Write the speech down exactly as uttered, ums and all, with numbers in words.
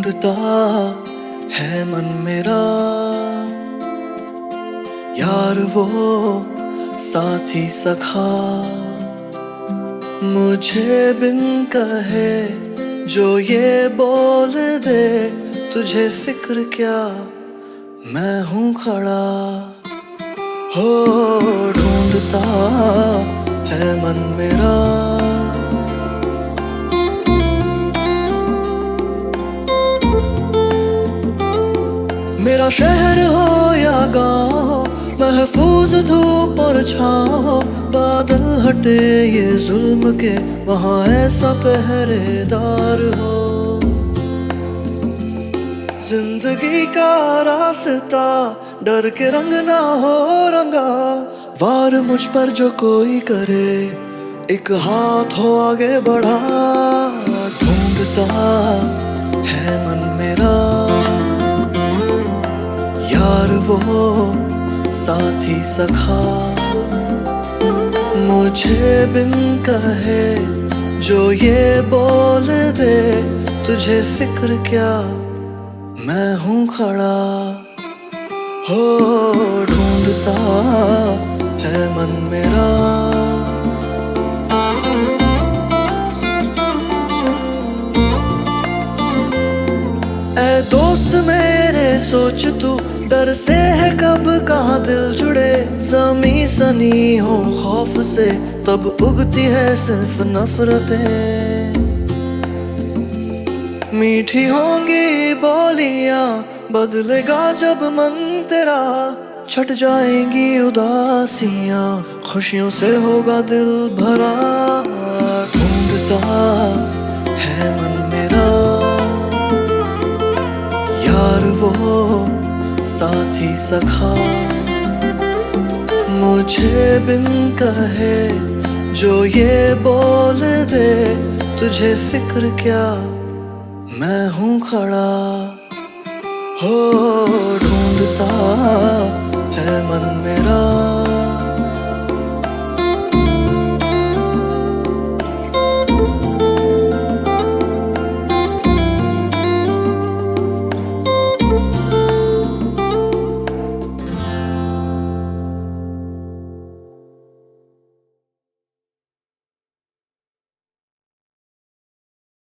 ढूंढता है मन मेरा यार वो साथी सखा, मुझे बिन कहे जो ये बोल दे तुझे फिक्र क्या मैं हूँ खड़ा। हो ढूंढता है मन मेरा मेरा शहर हो या गाँव, महफूज धूप और छाँव, बादल हटे ये जुल्म के वहाँ ऐसा पहरेदार हो। जिंदगी का रास्ता डर के रंग ना हो रंगा, वार मुझ पर जो कोई करे एक हाथ हो आगे बढ़ा। ढूंढता है मन मेरा यार वो साथी सखा, मुझे बिन कहे जो ये बोल दे तुझे फिक्र क्या मैं हूँ खड़ा। हो ढूंढता है मन मेरा ऐ दोस्त मेरे सोच तू डर से है कब कहाँ दिल जुड़े, ज़मीं सनी हो खौफ से तब उगती है सिर्फ नफरतें। मीठी होंगी बोलियां बदलेगा जब मन तेरा, छट जाएंगी उदासियां खुशियों से होगा दिल भरा। ढूंढता है मन मेरा यार वो साथी सखा, मुझे बिन कहे जो ये बोल दे तुझे फिक्र क्या मैं हूँ खड़ा। हो ढूंढता है मन मेरा